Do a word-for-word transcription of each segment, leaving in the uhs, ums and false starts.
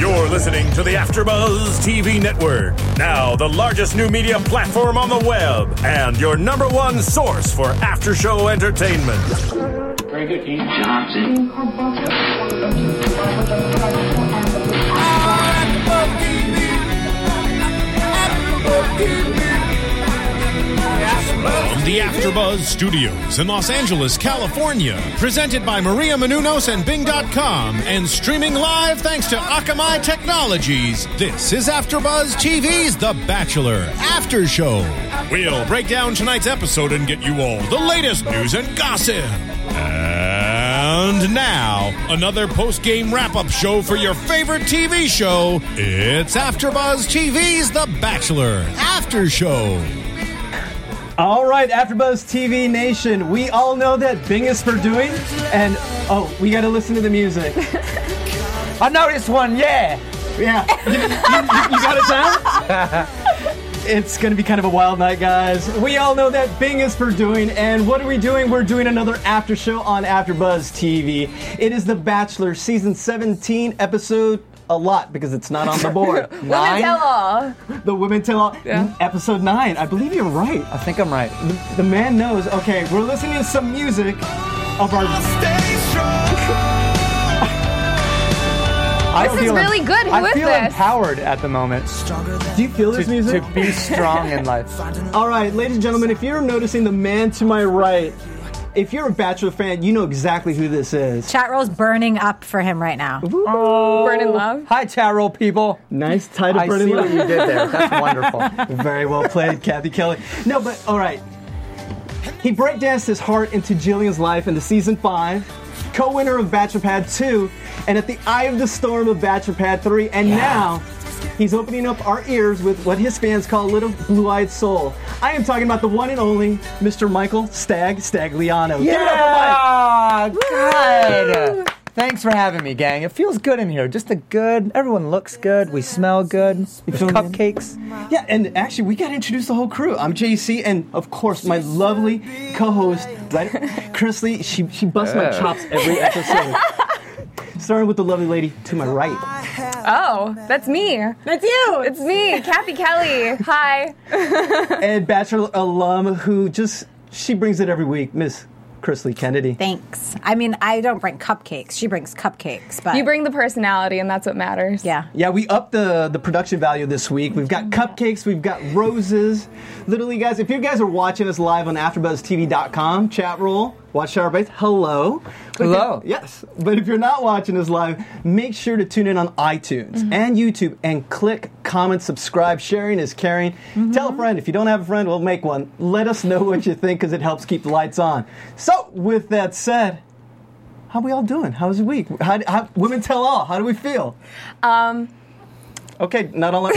You're listening to the AfterBuzz T V network. Now the largest new media platform on the web and your number one source for after-show entertainment. Very good, Keith Johnson. From the AfterBuzz Studios in Los Angeles, California, presented by Maria Menounos and Bing dot com, and streaming live thanks to Akamai Technologies. This is AfterBuzz T V's The Bachelor After Show. We'll break down tonight's episode and get you all the latest news and gossip. And now, another post-game wrap-up show for your favorite T V show. It's AfterBuzz T V's The Bachelor After Show. All right, AfterBuzz T V Nation, we all know that Bing is for doing, and oh, we got to listen to the music. I know this one, yeah. Yeah, you, you, you, you got it down? It's going to be kind of a wild night, guys. We all know that Bing is for doing, and what are we doing? We're doing another after show on AfterBuzz T V. It is The Bachelor, Season seventeen, Episode a lot, because it's not on the board. Women Tell All. The Women Tell All. Yeah. Episode nine. I believe you're right. I think I'm right. The, the man knows. Okay, we're listening to some music of our... This is really good. Who I is feel this? empowered at the moment. Do you feel this to, music? to be strong in life. All right, ladies and gentlemen, if you're noticing the man to my right, if you're a Bachelor fan, you know exactly who this is. Chat roll's burning up for him right now. Oh. Burn in love. Hi, chat roll people. Nice title, I Burning see Love. what you did there. That's wonderful. Very well played, Kathy Kelly. No, but all right. He breakdanced his heart into Jillian's life into season five, co-winner of Bachelor Pad two, and at the eye of the storm of Bachelor Pad three, and yeah. now he's opening up our ears with what his fans call Little Blue-Eyed Soul. I am talking about the one and only Mister Michael Stag Stagliano. Yeah, Give it up for Mike. Good. Thanks for having me, gang. It feels good in here. Just a good, everyone looks good. We smell good. There's cupcakes. Yeah, and actually, we got to introduce the whole crew. I'm J C, and of course, my lovely co-host, right, Chris Lee. She, she busts my chops every episode. Starting with the lovely lady to my right. Oh, that's me. That's you. It's me, Kathy Kelly. Hi. And Bachelor alum who just, she brings it every week, Miss Chris Lee Kennedy. Thanks. I mean, I don't bring cupcakes. She brings cupcakes. But You bring the personality, and that's what matters. Yeah. Yeah, we upped the, the production value this week. We've got cupcakes, we've got roses. Literally, guys, if you guys are watching us live on AfterBuzz T V dot com, chat roll, watch Starbase, hello. But hello. If, yes. But if you're not watching us live, make sure to tune in on iTunes mm-hmm. and YouTube and click, comment, subscribe. Sharing is caring. Mm-hmm. Tell a friend. If you don't have a friend, we'll make one. Let us know what you think, because it helps keep the lights on. So, with that said, how we all doing? How's the week? How, how, Women Tell All. How do we feel? Um... Okay, not all at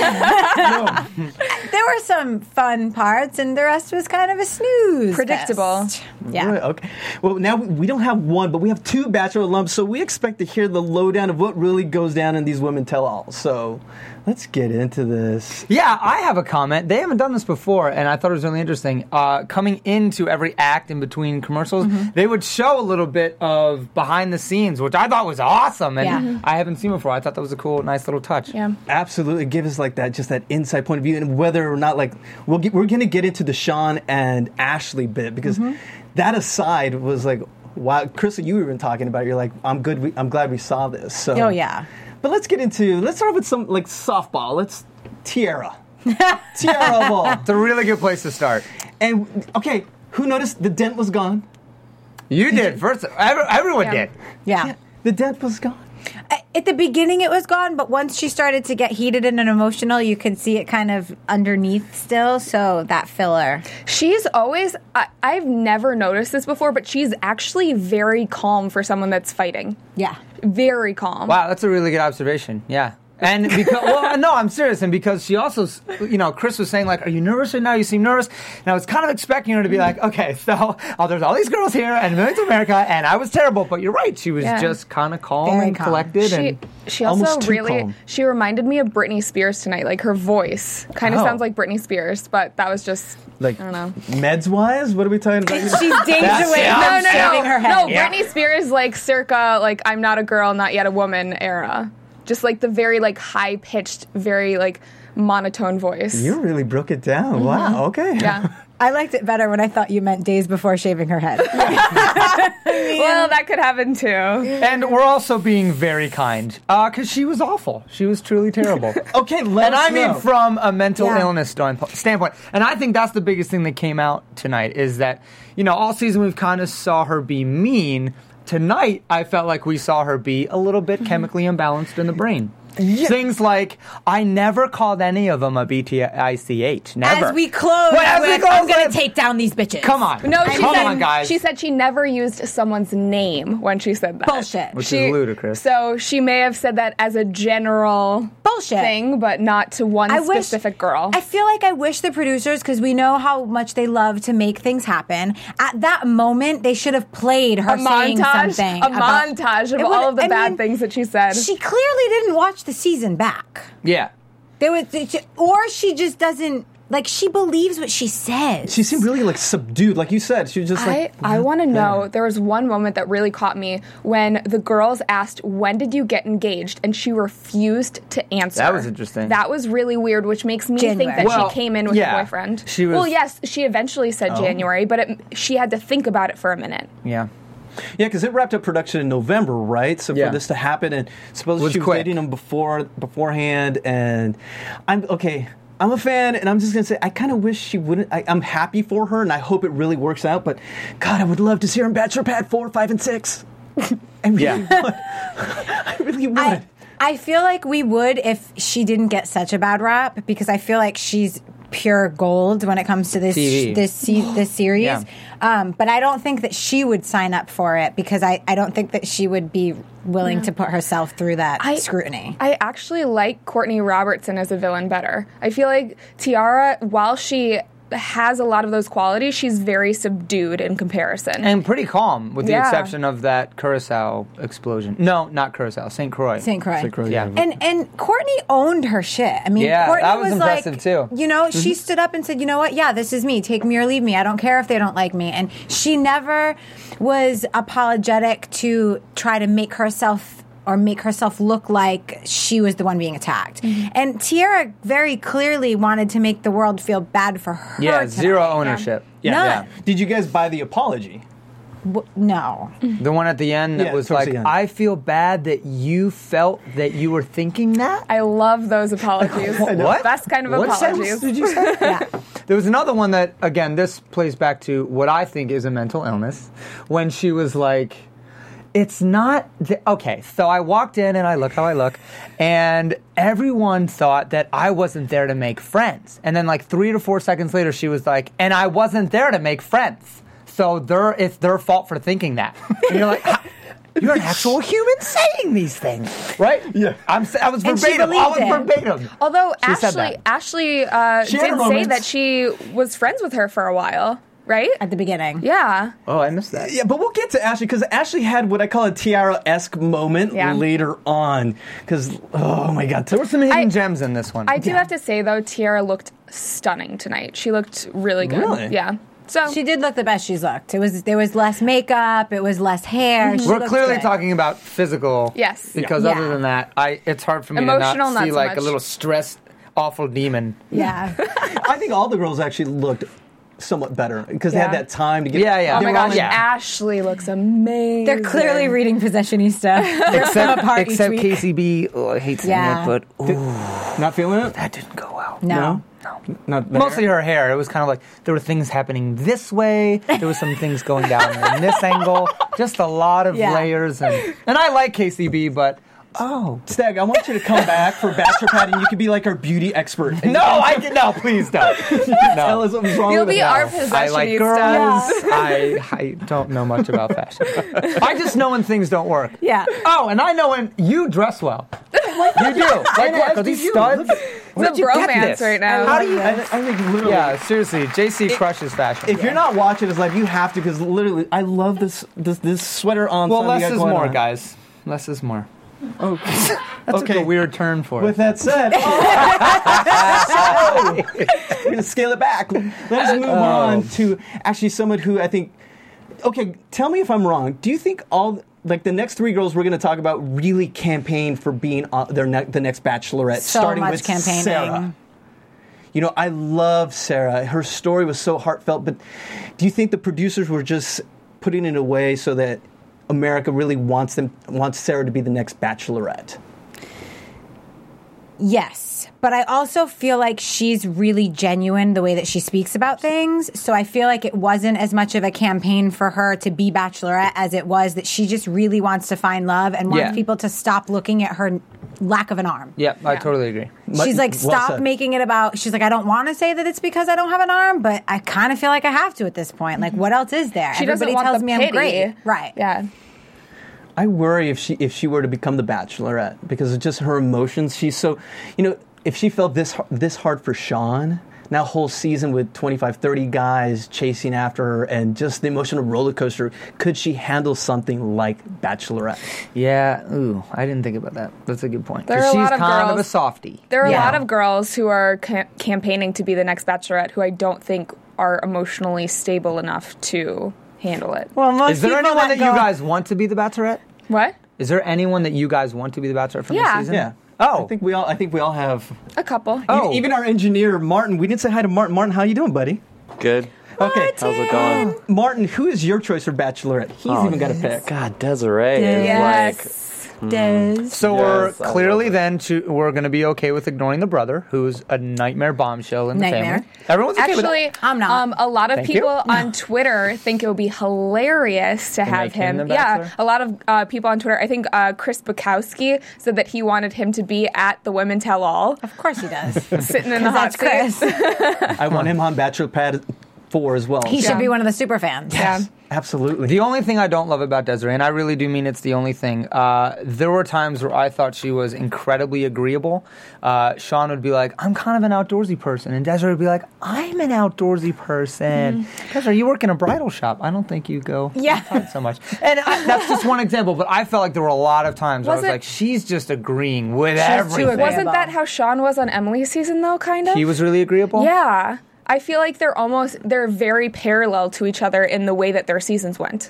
once. No. There were some fun parts, and the rest was kind of a snooze. Predictable. Fest. Yeah. Right, okay. Well, now we don't have one, but we have two Bachelor alums, so we expect to hear the lowdown of what really goes down in these Women Tell All. So let's get into this. Yeah, I have a comment. They haven't done this before, and I thought it was really interesting. Uh, coming into every act in between commercials, mm-hmm. they would show a little bit of behind the scenes, which I thought was awesome, and yeah. I haven't seen before. I thought that was a cool, nice little touch. Yeah. Absolutely, give us like that, just that inside point of view, and whether or not like we'll get, we're going to get into the Sean and Ashley bit, because mm-hmm. that aside was like, wow, Chris, you were even talking about it, you're like, I'm good, we, I'm glad we saw this. So. Oh yeah. But let's get into, let's start with some like softball. Let's Tiara, Tiara ball. It's a really good place to start. And okay, who noticed the dent was gone? You did, did. First. Every, everyone yeah. did. Yeah. yeah, the dent was gone. At the beginning, it was gone, but once she started to get heated and emotional, you can see it kind of underneath still. So that filler. She's always, I, I've never noticed this before, but she's actually very calm for someone that's fighting. Yeah. Very calm. Wow, that's a really good observation. Yeah. And because, well, no, I'm serious. And because she also, you know, Chris was saying, like, are you nervous right now? You seem nervous. And I was kind of expecting her to be like, okay, so oh, there's all these girls here and Millions of America, and I was terrible. But you're right. She was yeah. just kind of calm Very and calm. collected. She, and she also almost too really, calm. she reminded me of Britney Spears tonight. Like, her voice kind of Oh. sounds like Britney Spears, but that was just, Like, I don't know. meds-wise? What are we talking about? She's days away yeah. from No, no, shaving no. her head. No, Yeah. Britney Spears, like, circa, like, I'm not a girl, not yet a woman era. just like the very like high pitched, very like monotone voice. You really broke it down. Mm-hmm. Wow. Okay. Yeah. I liked it better when I thought you meant days before shaving her head. Well, that could happen too. And we're also being very kind because uh, she was awful. She was truly terrible. Okay, let and us I mean know. from a mental Yeah. illness stand- standpoint. And I think that's the biggest thing that came out tonight is that, you know, all season we've kind of saw her be mean. Tonight, I felt like we saw her be a little bit chemically imbalanced in the brain. Yeah. Things like, I never called any of them a B T I C H. Never. As we close, Well, as we with, close I'm going with- to take down these bitches. Come on. No, she Come said, on, guys. She said she never used someone's name when she said that. Bullshit. Which She- is ludicrous. So she may have said that as a general Bullshit. thing, but not to one I wish- specific girl. I feel like I wish the producers, because we know how much they love to make things happen. At that moment, they should have played her a saying montage, something. a about- montage of It would- all of the I bad mean, things that she said. She clearly didn't watch the season back. Yeah. There was, or she just doesn't like. She believes what she says. She seemed really like subdued, like you said. She was just I, like. I want to know, there was one moment that really caught me when the girls asked, when did you get engaged? And she refused to answer. That was interesting. That was really weird, which makes me January. think that Well, she came in with yeah. a boyfriend. She was- well, yes, she eventually said January, but it, she had to think about it for a minute. Yeah. Yeah, because it wrapped up production in November, right? So Yeah. for this to happen, and suppose Was she was quick. dating him before beforehand, and I'm okay. I'm a fan, and I'm just gonna say I kind of wish she wouldn't. I, I'm happy for her, and I hope it really works out. But God, I would love to see her in Bachelor Pad four, five, and six. I really Yeah. would. I really would. I, I feel like we would if she didn't get such a bad rap, because I feel like she's pure gold when it comes to this T V. this se- this series. Yeah. Um, but I don't think that she would sign up for it, because I, I don't think that she would be willing to put herself through that I- scrutiny. I actually like Courtney Robertson as a villain better. I feel like Tiara, while she has a lot of those qualities, she's very subdued in comparison. And pretty calm, with the Yeah. exception of that Curacao explosion. No, not Curacao, Saint Croix. Saint Croix. Saint Croix, Yeah. yeah. And and Courtney owned her shit. I mean, Yeah, Courtney that was was impressive, like, too. you know, she stood up and said, "You know what? Yeah, this is me. Take me or leave me. I don't care if they don't like me." And she never was apologetic to try to make herself or make herself look like she was the one being attacked. And Tiara very clearly wanted to make the world feel bad for her. Yeah, tonight. zero ownership. Yeah. None. Did you guys buy the apology? W- No. The one at the end that Yeah, was towards like, the end. I feel bad that you felt that you were thinking that. I love those apologies. What? Best kind of What apologies. sentence did you say? Yeah. There was another one that, again, this plays back to what I think is a mental illness, when she was like, it's not, the, okay, so I walked in and I look how I look, and everyone thought that I wasn't there to make friends. And then like three to four seconds later, she was like, and I wasn't there to make friends. So they're, it's their fault for thinking that. And you're like, "How- you're an actual human saying these things, right? Yeah. I'm, s- I was And she verbatim. I was believed it. verbatim. Although She said Ashley, that. Ashley uh, She did had her say moments. that she was friends with her for a while, right? At the beginning. Yeah. Oh, I missed that. Yeah, but we'll get to Ashley, because Ashley had what I call a Tiara-esque moment Yeah. later on. Because, oh my God. There were some hidden I- gems in this one. I do have to say, though, Tiara looked stunning tonight. She looked really good. Really? Yeah. So She did look the best she's looked. It was there was less makeup, it was less hair. She We're looked clearly good. talking about physical. Yes. Because Yeah. other than that, I it's hard for me Emotional, to not not see so like much. a little stressed, awful demon. Yeah. I think all the girls actually looked somewhat better because they had Yeah. that time to get. Yeah, yeah. oh my Well, gosh, yeah. Ashley looks amazing. They're clearly reading Possessionista. They're Except, apart each except week. K C B, oh, I hate saying Yeah. it, but ooh, Not feeling it? that didn't go well. No. Not there? Mostly her hair. It was kind of like there were things happening this way. There was some things going down in this angle. Just a lot of Yeah. layers, and and I like K C B, but oh Stag, I want you to come back for Bachelor Pad and you could be like our beauty expert. And no, I did no, please don't. tell No. us what's wrong You'll with be it. our I like possessionista. girls. I, I don't know much about fashion. I just know when things don't work. Yeah. Oh, and I know when you dress well. You do. Like And what? as Are do these you. studs? Look It's a you get bromance this? right now. How do you? I, I think literally. Yeah, seriously, J C crushes fashion. If you're not watching this live, you have to because literally, I love this this this sweater on. well, you less got is going more, on. guys. Less is more. Oh, That's okay. a weird turn for With it. that said, oh, so, we're gonna scale it back. Let's move on to actually someone who I think. Okay, tell me if I'm wrong. Do you think all like the next three girls we're going to talk about really campaigned for being on their ne- the next Bachelorette, So starting much with campaigning. Sarah. You know, I love Sarah. Her story was so heartfelt, but do you think the producers were just putting it in a way so that America really wants them wants Sarah to be the next Bachelorette? Yes, but I also feel like she's really genuine the way that she speaks about things. So I feel like it wasn't as much of a campaign for her to be Bachelorette as it was that she just really wants to find love and wants Yeah. people to stop looking at her lack of an arm. Yeah, I Yeah. totally agree. She's like, Well stop said. making it about, she's like, I don't want to say that it's because I don't have an arm, but I kind of feel like I have to at this point. Like, what else is there? She Everybody doesn't want tells the me pity. I'm great. Right. Yeah. I worry if she if she were to become the Bachelorette because of just her emotions. She's so, you know, if she felt this this hard for Sean, now whole season with twenty-five, thirty guys chasing after her and just the emotional roller coaster, could she handle something like Bachelorette? Yeah, ooh, I didn't think about that. That's a good point. There 'Cause are a she's lot of kind of a girls- softie. There are Yeah. a lot of girls who are ca- campaigning to be the next Bachelorette who I don't think are emotionally stable enough to handle it. Well, most Is there people anyone that go- you guys want to be the Bachelorette? What? Is there anyone that you guys want to be the Bachelorette from Yeah. this season? Yeah. Oh. I think we all I think we all have. A couple. Oh. Even our engineer Martin. We didn't say hi to Martin. Martin, how you doing, buddy? Good. Okay. How's it going? Martin, who is your choice for Bachelorette? He's Oh, even got a pick. God, Desiree is Yes. Des. So Yes, we're I clearly love it. then to, we're going to be okay with ignoring the brother, who's a nightmare bombshell in the Nightmare. family. Everyone's okay with Actually, that. I'm not. Um, a lot of Thank people you. on Twitter think it would be hilarious to have make him him. the Yeah, Bachelor? a lot of uh, people on Twitter. I think uh, Chris Bukowski said that he wanted him to be at the Women Tell All, Of course he does. sitting in the hot That's seat. Chris. I want him on Bachelor Pad four as well. He Yeah. should be one of the super fans. Yeah. Absolutely. The only thing I don't love about Desiree, and I really do mean it's the only thing, uh, there were times where I thought she was incredibly agreeable. Uh, Sean would be like, I'm kind of an outdoorsy person. And Desiree would be like, I'm an outdoorsy person. Desiree, you work in a bridal shop. I don't think you go Yeah. outside so much. And I, that's just one example, but I felt like there were a lot of times where I Was was it- like, she's just agreeing with She's too everything. agreeable. Wasn't that how Sean was on Emily's season, though, kind of? He was really agreeable? Yeah. I feel like they're almost, they're very parallel to each other in the way that their seasons went.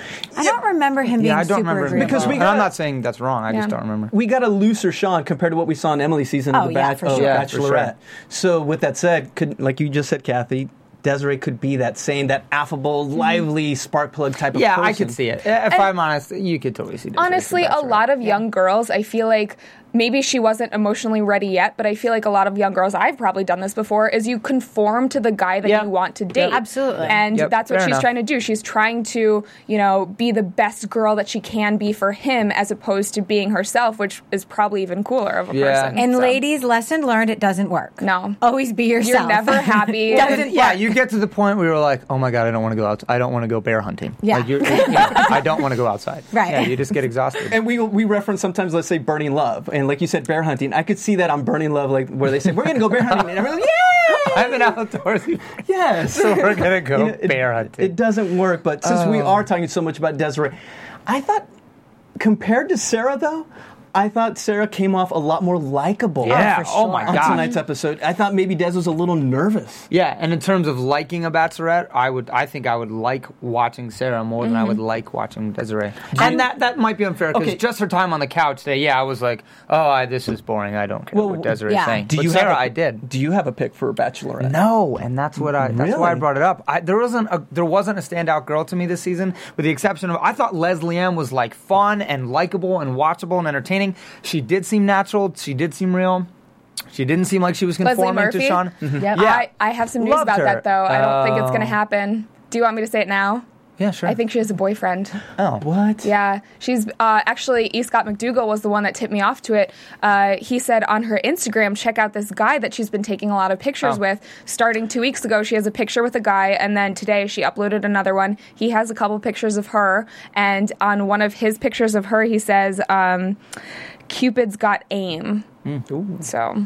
I don't remember him being Yeah, I don't super remember him agreeable. Because we and I'm got- not saying that's wrong. I just Yeah. don't remember. We got a looser Sean compared to what we saw in Emily's season of Oh, the yeah, Bach- for of sure. Yeah, for sure. Bachelorette. So with that said, could like you just said, Kathy, Desiree could be that same, that affable, lively spark plug type of Yeah, person. I could see it. If I'm honest, you could totally see Desiree as the Honestly, a Bachelorette. lot of young girls, I feel like maybe she wasn't emotionally ready yet, but I feel like a lot of young girls, I've probably done this before, is you conform to the guy that Yeah. you want to date. Absolutely. And Yep, that's what fair she's enough. trying to do. She's trying to, you know, be the best girl that she can be for him as opposed to being herself, which is probably even cooler of a Yeah. person. And So, ladies, lesson learned, it doesn't work. No. Always be yourself. You're never happy. Doesn't Yeah, work. you get to the point where you're like, oh my god, I don't want to go out. I don't want to go bear hunting. Yeah. like you're, you know, I don't want to go outside. Right. Yeah, you just get exhausted. And we we reference sometimes, let's say, Burning Love, and like you said, bear hunting. I could see that on Burning Love, like where they say we're gonna go bear hunting, and everyone's like, yeah, I'm an outdoorsy. yes. So we're gonna go You know, it- bear hunting. It doesn't work, but since we Oh. are talking so much about Desiree, I thought compared to Sarah, though, I thought Sarah came off a lot more likable. yeah. for Oh my On god. tonight's episode, I thought maybe Des was a little nervous. Yeah, and in terms of liking a Bachelorette, I would, I think I would like watching Sarah more than I would like watching Desiree. And that that might be unfair because Okay. just her time on the couch today, yeah, I was like, oh, I, this is boring. I don't care Well, what Desiree's yeah. saying. Do but you Sarah, have a, I did. Do you have a pick for a Bachelorette? No, and that's what I. That's why I Really? brought it up. I, there wasn't a there wasn't a standout girl to me this season, with the exception of I thought Leslie Ann was like fun and likable and watchable and entertaining. She did seem natural. She did seem real. She didn't seem like she was Leslie conforming Murphy? to Sean. Yep. Yeah, I, I have some news Loved about her. that, though. I don't think it's going to Oh. happen. Do you want me to say it now? yeah, sure. I think she has a boyfriend. Oh, What? Yeah, she's uh, actually E. Scott McDougal was the one that tipped me off to it. Uh, he said on her Instagram, check out this guy that she's been taking a lot of pictures Oh. with. Starting two weeks ago, she has a picture with a guy, and then today she uploaded another one. He has a couple pictures of her, and on one of his pictures of her, he says, um, "Cupid's got aim." So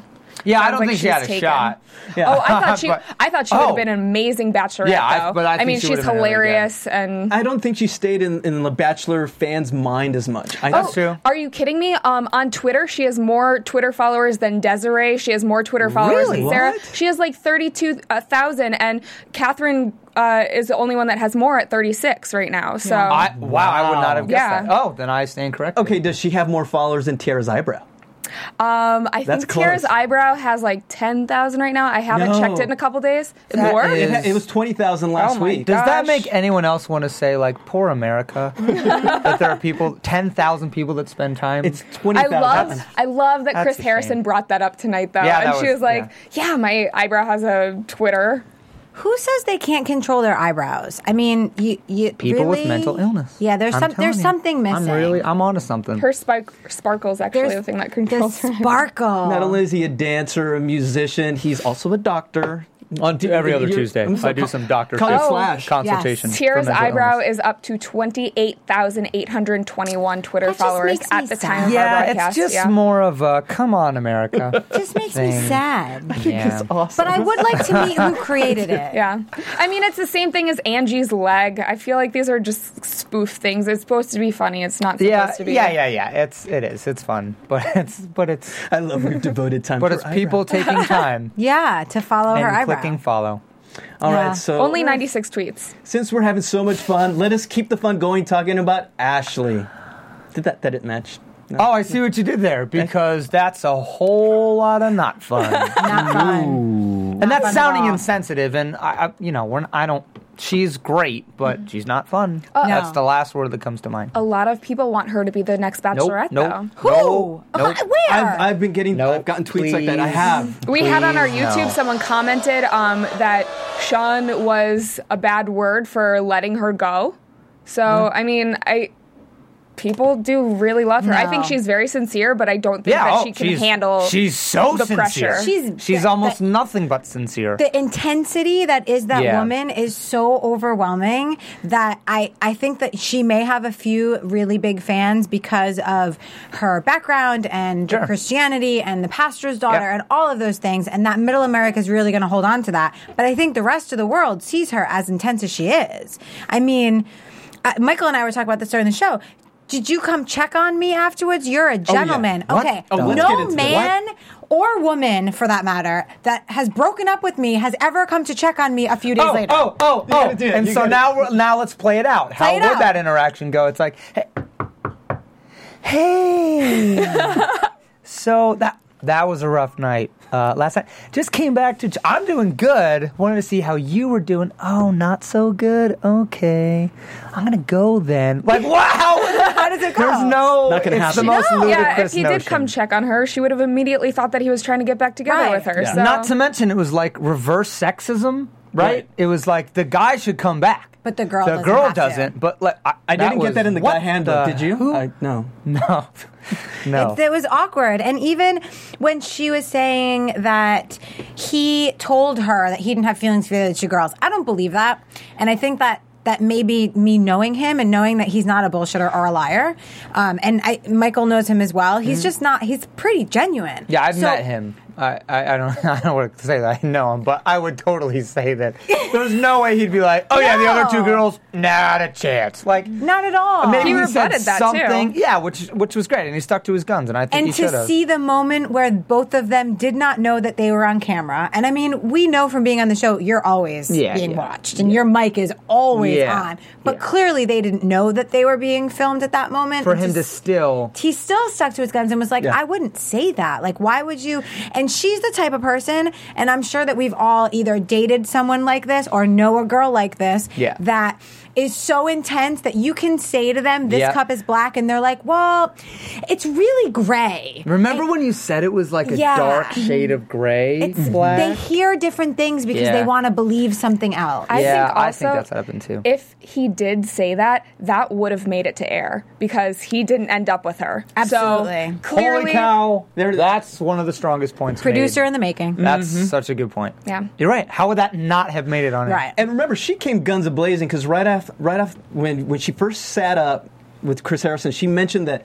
Yeah, I Sounds don't like think she she's had a taken. shot. Yeah. Oh, I thought she. But- I thought she would Oh. have been an amazing bachelorette. Yeah, I- though. but I think mean, she she's would've been really good. hilarious and. I don't think she stayed in, in the Bachelor fans' mind as much. I That's Oh, true. Are you kidding me? Um, on Twitter, she has more Twitter followers than Desiree. She has more Twitter followers Really? than Sarah. What? She has like thirty-two thousand, and Catherine uh, is the only one that has more at thirty-six right now. So I, wow, I would not have guessed Yeah. that. Oh, then I stand corrected. Okay, does she have more followers than Tiara's eyebrow? um, I That's think Tiara's close. eyebrow has like ten thousand right now. I haven't No. checked it in a couple days. That More? is- It, ha- it was twenty thousand last Oh my week. God. Does that Gosh. make anyone else want to say, like, poor America? that there are people, ten thousand people that spend time? It's twenty I thousand. love, I love that That's Chris a Harrison shame. brought that up tonight, though, Yeah, and that she was- was like, "Yeah, my eyebrow has a Twitter." Who says they can't control their eyebrows? I mean, you, you people with really- mental illness. Yeah, there's I'm some telling there's you. something missing. I'm really, I'm onto something. Her spark, sparkle's actually There's the thing that the controls her. sparkle. Not only is he a dancer, a musician, he's also a doctor. On to every other You're- Tuesday, I'm so- I do some doctor Call it shit. Slash. consultation. Yes. for Tiara's mental eyebrow illness. is up to twenty-eight thousand eight hundred twenty-one Twitter That just followers makes me at the sad. time of our Yeah, broadcast. it's just yeah. more of a come on, America. just makes me thing. sad. yeah. It's awesome. But I would like to meet who created it. Yeah. I mean, it's the same thing as Angie's leg. I feel like these are just spoof things. It's supposed to be funny. It's not supposed Yeah, to be. yeah, yeah, yeah. It's it is. It's fun, but it's but it's I love we've devoted time. but for it's people eyebrow. taking time Yeah, to follow her and eyebrow. clicking follow. All right, Yeah. so Only ninety-six tweets. since we're having so much fun, let us keep the fun going talking about Ashley. Did that that didn't match? No. Oh, I see what you did there because that's a whole lot of not fun, Not fun. and that's fun at sounding all. insensitive. And I, I you know, we're I don't. She's great, but she's not fun. No. That's the last word that comes to mind. A lot of people want her to be the next Nope, bachelorette, nope, Who? nope, nope. Uh, Where? I've, I've been getting, No, I've gotten tweets like that. I please. have. though. We had on our Please, YouTube, no. someone commented um, that Sean was a bad word for letting her go. So, I mean, I people do really love her. I think No. she's very sincere, but I don't think Yeah, that oh, she can she's, handle She's so the sincere. pressure. She's- she's the- almost the- nothing but sincere. The intensity that is that Yeah. woman is so overwhelming that I, I think that she may have a few really big fans because of her background and Sure. the Christianity and the pastor's daughter Yeah. and all of those things. And that middle America is really going to hold on to that. But I think the rest of the world sees her as intense as she is. I mean, uh, Michael and I were talking about this during the show. Did you come check on me afterwards? You're a gentleman. What? Okay. Oh, let's get no into it. man or woman, for that matter, that has broken up with me has ever come to check on me a few days Oh, later. oh, oh, You oh! gotta do it, And you so gotta- now, we're, now let's play it out. How Play it would out. that interaction go? It's like, hey, hey. So that that was a rough night uh, last night. Just came back to. I'm doing good. Wanted to see how you were doing. Oh, not so good. Okay, I'm gonna go then. Like, wow! How does it go? There's no. Not gonna it's the happen. most No. ludicrous Yeah, if he notion. did come check on her, she would have immediately thought that he was trying to get back together Right. with her. Yeah. So. Not to mention, it was like reverse sexism, right? Right. It was like the guy should come back. But the girl the doesn't girl have to. doesn't. But like, I, I didn't was- get that in the what guy handbook. the- Did you? Who? I, no. No, no. It, it was awkward. And even when she was saying that he told her that he didn't have feelings for the other two girls, I don't believe that. And I think that that maybe me knowing him and knowing that he's not a bullshitter or a liar. Um, and I, Michael knows him as well. He's just not, he's pretty genuine. yeah, I've So- met him. I, I, I don't I don't want to say that I know him, but I would totally say that there's no way he'd be like, oh yeah, the other two No. girls, not a chance. Like Not at all. maybe He he, said rebutted that, too. something, yeah, which which was great, and he stuck to his guns, and I think And he to should have. see the moment where both of them did not know that they were on camera. And I mean, we know from being on the show, you're always Yeah, being yeah. watched and your mic is always Yeah, on. But yeah. clearly they didn't know that they were being filmed at that moment. For And him to just- still, he still stuck to his guns and was like, Yeah. I wouldn't say that. Like, why would you? And she's the type of person, and I'm sure that we've all either dated someone like this or know a girl like this Yeah. that is so intense that you can say to them, this Yeah. cup is black, and they're like, well, it's really gray. remember when you said it was like a Yeah. dark shade of gray, It's, black? they hear different things because Yeah. they want to believe something else. I Yeah, think I also think that's happened too. If he did say that, that would have made it to air because he didn't end up with her. Absolutely. So clearly, Holy cow! There- That's one of the strongest points. Producer made. in the making. That's such a good point. Yeah. You're right. How would that not have made it on it? Right. And remember, she came guns a blazing because right after, right after when when she first sat up with Chris Harrison, she mentioned that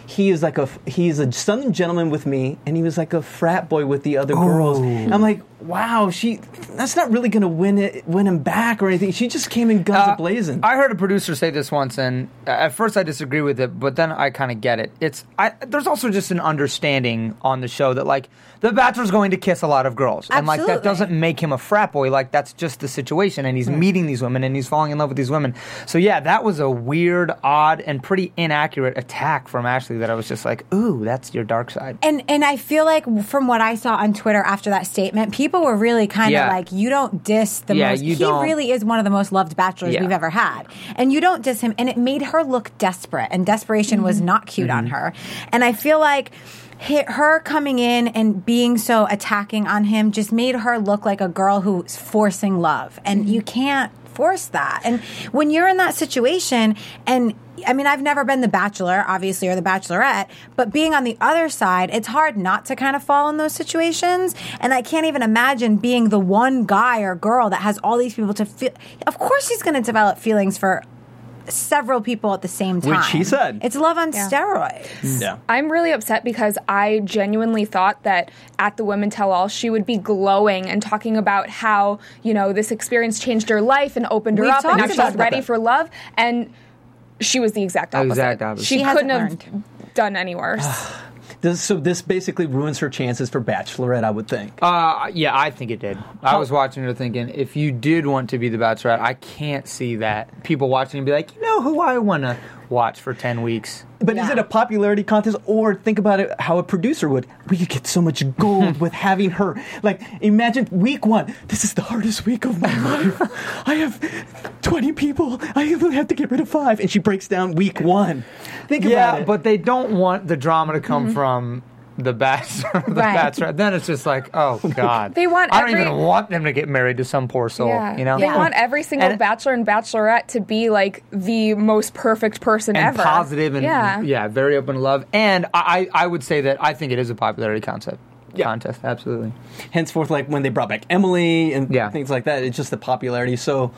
he is like a he's a southern gentleman with me, and he was like a frat boy with the other girls. And I'm like, wow, she that's not really going to win it win him back or anything. She just came in guns Uh, a blazing. I heard a producer say this once, and at first I disagree with it, but then I kind of get it. It's I, there's also just an understanding on the show that like the Bachelor's going to kiss a lot of girls, and like that Absolutely. doesn't make him a frat boy. Like that's just the situation, and he's meeting these women, and he's falling in love with these women. So yeah, that was a weird, odd, and pretty inaccurate attack from Ashley. That I was just like, ooh, that's your dark side. And and I feel like from what I saw on Twitter after that statement, people were really kind of Yeah. like, you don't diss the Yeah, most. you He don't- really is one of the most loved bachelors Yeah. we've ever had. And you don't diss him. And it made her look desperate. And desperation was not cute on her. And I feel like hi- her coming in and being so attacking on him just made her look like a girl who's forcing love. And you can't force that. And when you're in that situation, and I mean, I've never been the Bachelor, obviously, or the Bachelorette, but being on the other side, it's hard not to kind of fall in those situations. And I can't even imagine being the one guy or girl that has all these people to feel. Of course, he's going to develop feelings for several people at the same time. Which he said. It's love on Yeah. steroids. yeah. I'm really upset because I genuinely thought that at the Women Tell All, she would be glowing and talking about how, you know, this experience changed her life and opened her We've up and now talked she's about ready that. for love. And she was the exact opposite. Exact opposite. She, She couldn't hasn't have done any worse. This, so this basically ruins her chances for Bachelorette, I would think. Uh, yeah, I think it did. I was watching her thinking, if you did want to be the Bachelorette, I can't see that people watching and be like, you know who I want to watch for ten weeks. But is Yeah. it a popularity contest, or think about it how a producer would? We could get so much gold with having her. Like, imagine week one. This is the hardest week of my life. I have twenty people. I only have to get rid of five. And she breaks down week one. Think about Yeah, it. but they don't want the drama to come from the Bachelor. The Right. Bachelorette. Then it's just like, oh God. They want I don't every- even want them to get married to some poor soul. Yeah. You know. They want every single And- Bachelor and Bachelorette to be like the most perfect person and ever. positive and yeah. yeah, very open to love. And I, I would say that I think it is a popularity concept. Yeah. Contest, absolutely. henceforth, like when they brought back Emily and Yeah. things like that, it's just the popularity. So,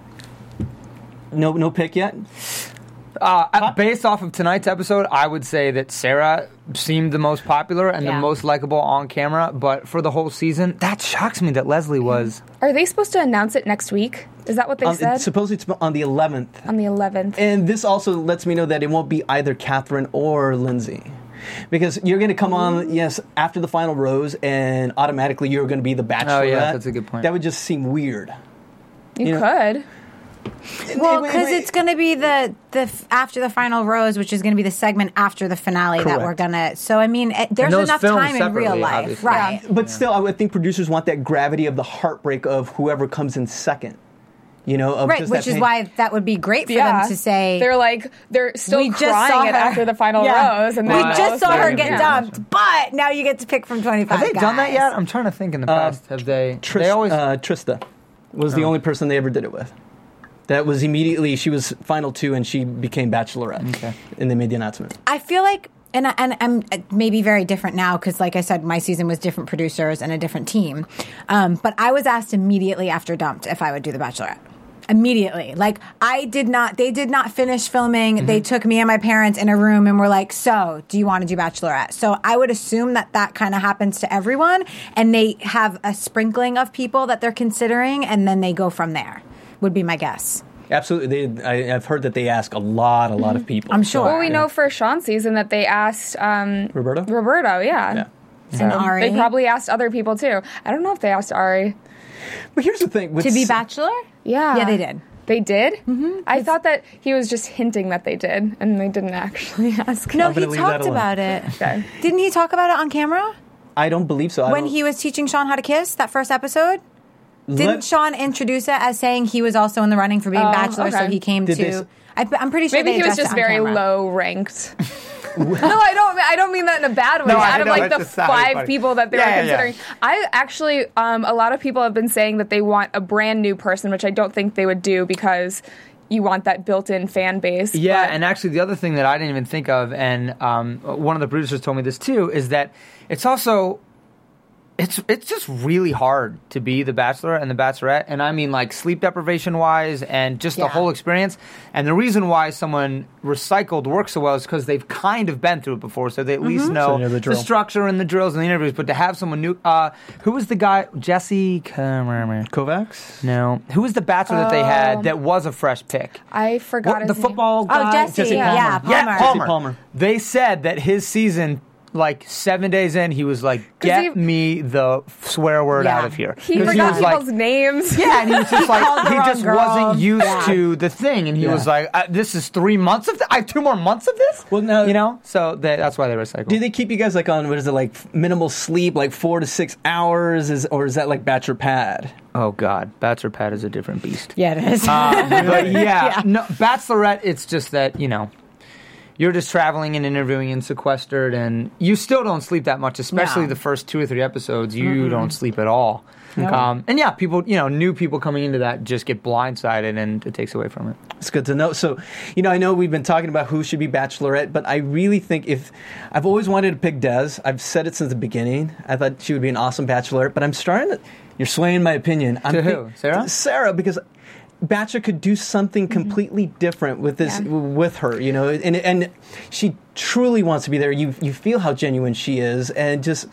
no, no pick yet. Uh, based off of tonight's episode, I would say that Sarah seemed the most popular and Yeah. the most likable on camera. But for the whole season, that shocks me that Leslie was. Are they supposed to announce it next week? Is that what they Um, said? it's supposedly it's on the eleventh. On the eleventh. And this also lets me know that it won't be either Catherine or Lindsay. Because you're going to come on, yes, after the final rose, and automatically you're going to be the Bachelorette. Oh, yeah, that's a good point. That would just seem weird. You, you know- could. Well, Wait, because wait. it's going to be the the f- after the final rose, which is going to be the segment after the finale that Correct. we're gonna. So I mean, it, there's those enough filmed time in real separately, life, obviously. right? But still, I would think producers want that gravity of the heartbreak of whoever comes in second. You know, of Right, just which that is pain. why that would be great for Yeah. them to say. They're like, they're still we just crying saw it her after the final Yeah. rose. And we then Wow. just saw her Very get good. dumped, but now you get to pick from twenty-five. Have they done that guys. yet? I'm trying to think in the past. Have they? Tris- they always. uh, Trista was the Oh. only person they ever did it with. That was immediately, she was final two and she became Bachelorette. Okay. And they made the announcement. I feel like, and, I, and I'm maybe very different now because, like I said, my season was different producers and a different team. Um, but I was asked immediately after Dumped if I would do The Bachelorette. Immediately. Like, I did not, they did not finish filming. Mm-hmm. They took me and my parents in a room and were like, so, do you want to do Bachelorette? So I would assume that that kind of happens to everyone. And they have a sprinkling of people that they're considering, and then they go from there, would be my guess. Absolutely. They, I, I've heard that they ask a lot, a lot of people. I'm sure. Well, we Yeah. know for Sean's season that they asked um, Roberto? Roberto, yeah. Yeah. So And Ari. They probably asked other people too. I don't know if they asked Ari. But here's the thing. With To be s- Bachelor? Yeah. Yeah, they did. They did? Mm-hmm. I thought that he was just hinting that they did, and they didn't actually ask. No, I'm he gonna leave that talked alone. about it. Okay. Didn't he talk about it on camera? I don't believe so. I When don't- he was teaching Sean how to kiss, that first episode? Didn't Let- Sean introduce it as saying he was also in the running for being Oh, Bachelor, so okay. he came Did they to... s- I, I'm pretty sure Maybe they he was addressed just it on very camera. low ranked. no, I don't. I don't mean that in a bad way. No, I Out of know, like it the just sounded five funny. people that they Yeah, were yeah, yeah. considering, I actually, um, a lot of people have been saying that they want a brand new person, which I don't think they would do because you want that built-in fan base. Yeah, but- and actually, the other thing that I didn't even think of, and um, one of the producers told me this too, is that it's also it's it's just really hard to be the Bachelor and the Bachelorette, and I mean like sleep deprivation wise and just the Yeah. whole experience. And the reason why someone recycled works so well is because they've kind of been through it before, so they at least know So they know the the, drill. structure and the drills and the interviews. But to have someone new, uh, who was the guy? Jesse? Kovacs? No, who was the Bachelor that they had that was a fresh pick? I forgot What, his the name. football guy? Oh, Jesse, Jesse yeah, Palmer. yeah, Palmer. Yeah, Palmer. Jesse Palmer. They said that his season, like seven days in, he was like, 'Cause "Get he- me the swear word Yeah. out of here." He 'Cause forgot was like- people's names. yeah, and he was just called like, the he wrong just girl. wasn't used Yeah. to the thing, and he Yeah. was like, uh, "This is three months of. Th- I have two more months of this." Well, now- you know, so they, that's why they recycle. Do they keep you guys like on what is it like minimal sleep, like four to six hours, is or is that like Bachelor Pad? Oh God, Bachelor Pad is a different beast. Yeah, it is. Um, but yeah, Yeah. no, Bachelorette. It's just that you know. You're just traveling and interviewing and sequestered, and you still don't sleep that much, especially No. the first two or three episodes. You don't sleep at all. Um, and yeah, people, you know, new people coming into that just get blindsided, and it takes away from it. It's good to know. So, you know, I know we've been talking about who should be Bachelorette, but I really think if I've always wanted to pick Des. I've said it since the beginning. I thought she would be an awesome Bachelorette, but I'm starting to. You're swaying my opinion. I'm To think- who? Sarah? Sarah, because Bachelor could do something completely different with this Yeah. with her, you know, and and she truly wants to be there. You you feel how genuine she is, and just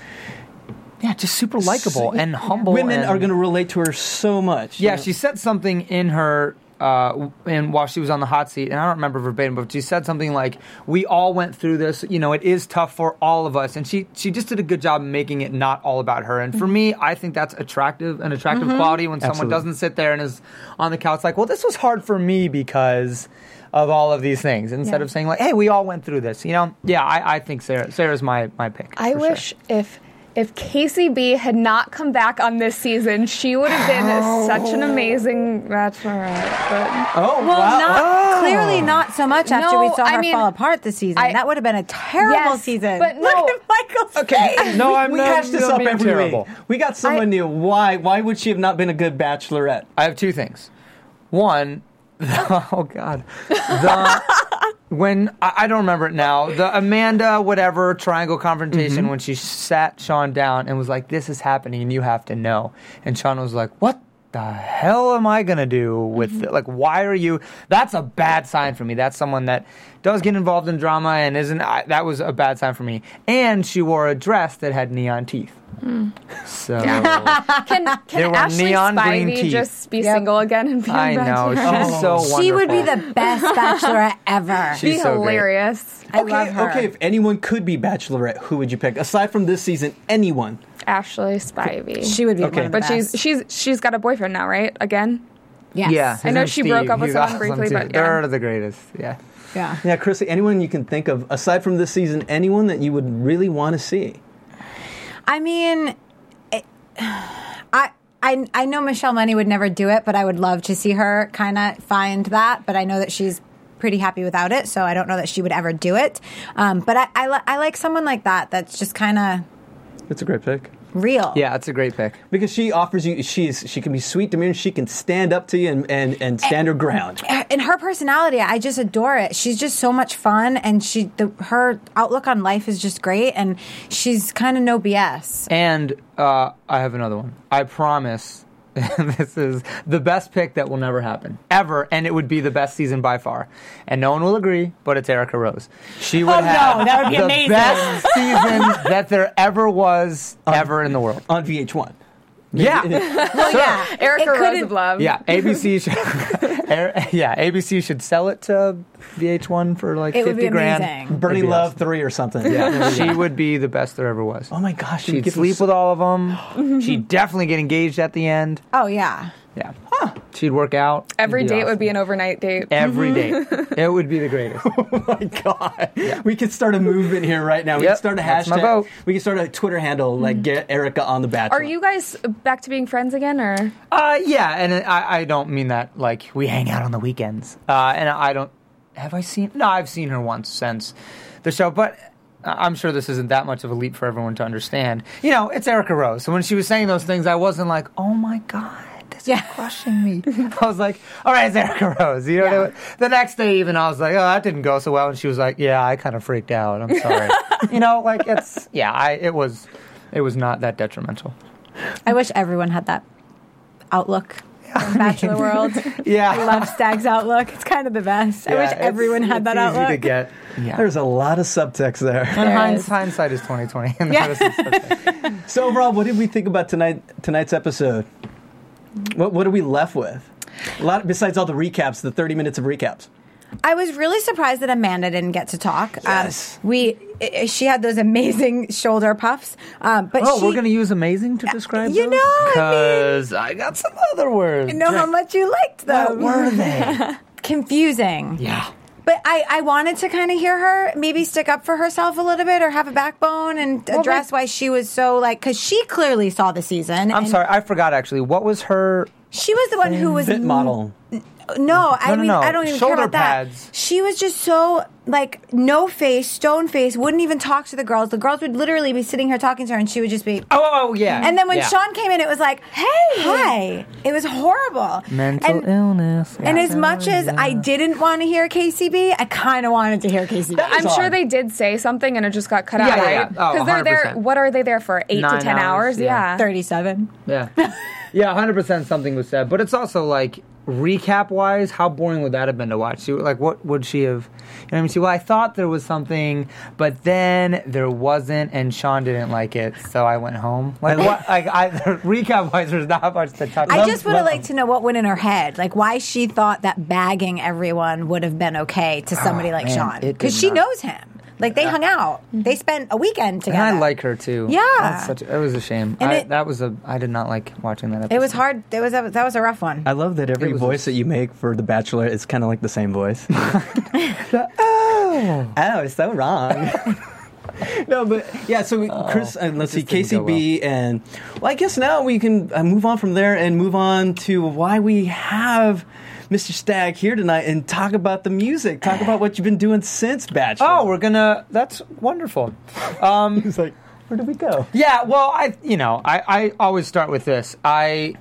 Yeah, just super likable and humble. women and- are going to relate to her so much. you Yeah, know? she said something in her. Uh, and while she was on the hot seat, and I don't remember verbatim, but she said something like, "We all went through this. You know, it is tough for all of us." And she she just did a good job of making it not all about her. And for me, I think that's attractive, an attractive quality when someone Absolutely. doesn't sit there and is on the couch like, "Well, this was hard for me because of all of these things," instead Yeah. of saying like, "Hey, we all went through this." You know? Yeah, I, I think Sarah Sarah's my my pick. I for sure. wish if if Casey B had not come back on this season, she would have been such an amazing Bachelorette. But Oh, well, wow. not clearly not so much after No, we saw I her mean, fall apart this season. I- that would have been a terrible Yes, season. but Look no. at Michael's Okay, face. No, I'm we not- hash this I'm up being every terrible. week. We got someone I- new. Why? Why would she have not been a good Bachelorette? I have two things. One, oh God, the when I, I don't remember it now. The Amanda whatever triangle confrontation when she sat Sean down and was like, "This is happening, and you have to know." And Sean was like, "What the hell am I gonna do with it? Like, why are you?" That's a bad sign for me. That's someone that does get involved in drama and isn't. I, that was a bad sign for me. And she wore a dress that had neon teeth. So. can There can were Ashley neon green Spivey teeth. just be Yep. single again and be a I know. Bachelorette? She's so wonderful. She would be the best Bachelorette ever. Be She's so great. hilarious. I okay, love her. okay. If anyone could be Bachelorette, who would you pick? Aside from this season, anyone. Ashley Spivey. She would be Okay. one of the but she's best. she's she's got a boyfriend now, right? Again. Yes. Yeah, I know his she name's broke Steve. up with He's someone awesome, briefly, too. but yeah. They're the greatest. Yeah. Yeah. Yeah, Chrissy. Anyone you can think of aside from this season, anyone that you would really want to see? I mean, it, I. I, I know Michelle Money would never do it, but I would love to see her kind of find that. But I know that she's pretty happy without it, so I don't know that she would ever do it. Um, but I, I, li- I like someone like that that's just kind of It's a great pick. real. Yeah, that's a great pick. Because she offers you, she's she can be sweet demeanor, she can stand up to you and, and, and stand her ground. And her personality, I just adore it. She's just so much fun, and she the, her outlook on life is just great, and she's kind of no B S. And uh, I have another one. I promise this is the best pick that will never happen. Ever. And it would be the best season by far. And no one will agree, but it's Erica Rose. She would Oh, no, have that would be the amazing. best season that there ever was ever in the world. On V H one. Yeah. Well, yeah, Erica it Rose couldn't- of Love. Yeah, A B C should Yeah, A B C should sell it to V H one for like It would fifty be grand. amazing. Burning It'd be Love awesome. three or something. Yeah, she would be the best there ever was. Oh my gosh, She'd sleep with all of them. She'd definitely get engaged at the end. Oh yeah. Yeah. She'd work out. Every It'd be date would awesome. be an overnight date. Every date. It would be the greatest. Oh my god. We could start a movement here right now. We Yep, could start a that's my hashtag. vote. We could start a Twitter handle like get Erica on the Bachelor. Are you guys back to being friends again, or Uh, yeah, and I, I don't mean that like we hang out on the weekends. Uh, and I don't. Have I seen? No, I've seen her once since the show, but I'm sure this isn't that much of a leap for everyone to understand. You know, it's Erica Rose. So when she was saying those things, I wasn't like, oh my god. This Yeah. is crushing me. I was like, all right, it's Erica Rose. You know Yeah. what I mean? The next day, even, I was like, oh, that didn't go so well. And she was like, yeah, I kind of freaked out. I'm sorry. You know, like, it's, yeah, I, it was, it was not that detrimental. I wish everyone had that outlook from Bachelor World. Yeah. I love Stag's outlook. It's kind of the best. I wish everyone it's, had it's that easy outlook. to get. Yeah. There's a lot of subtext there. And There hind- is. hindsight is twenty twenty. Yeah. So overall, what did we think about tonight tonight's episode? What what are we left with? A lot besides all the recaps, the thirty minutes of recaps. I was really surprised that Amanda didn't get to talk. Yes. Um, we i- she had those amazing shoulder puffs. Um, but Oh, she, we're going to use amazing to describe you those? know, I mean- Because I, got some other words. I know how much you liked them. What were they? Confusing. Yeah. But I, I wanted to kind of hear her maybe stick up for herself a little bit or have a backbone and address why she was so like, because she clearly saw the season. I'm and sorry, I forgot actually. What was her... She was the one who was Fit model. No, I no, mean no. I don't even Shoulder care about pads. that. She was just so like no face, stone face, wouldn't even talk to the girls. The girls would literally be sitting here talking to her, and she would just be. Oh, oh yeah. And then when yeah. Sean came in, it was like, "Hey, hi!" It was horrible. Mental and, illness. And as much as I didn't want to hear K C B, I kind of wanted to hear K C B. I'm was sure odd. they did say something and it just got cut Yeah, out, yeah, right? yeah. Oh, Because they're there. one hundred percent. What are they there for? Eight Nine to ten hours, hours? yeah. Yeah. thirty-seven. Yeah. Yeah, one hundred percent something was said. But it's also like, recap-wise, how boring would that have been to watch? She, like, what would she have... You know what I mean? She, well, I thought there was something, but then there wasn't, and Sean didn't like it, so I went home. Like, what? Like, I, recap-wise, there's not much to touch I on. just would have liked to know what went in her head, like why she thought that bagging everyone would have been okay to somebody like man, Sean, it did because she not. knows him. Like they hung out, they spent a weekend And together. I like her, too. Yeah. That's such a, it was a shame. And I, it- that was a... I did not like watching that episode. It was hard. It was a, that was a rough one. I love that every It was voice a- that you make for The Bachelor is kind of like the same voice. oh, oh, so wrong. No, but yeah. So Chris, uh, let's see, just didn't go K C B, and well, I guess now we can uh, move on from there and move on to why we have Mister Stag here tonight and talk about the music. Talk about what you've been doing since Bachelor. Oh, we're gonna... That's wonderful. Um... He's like, where did we go? Yeah, well, I you know, I, I always start with this. I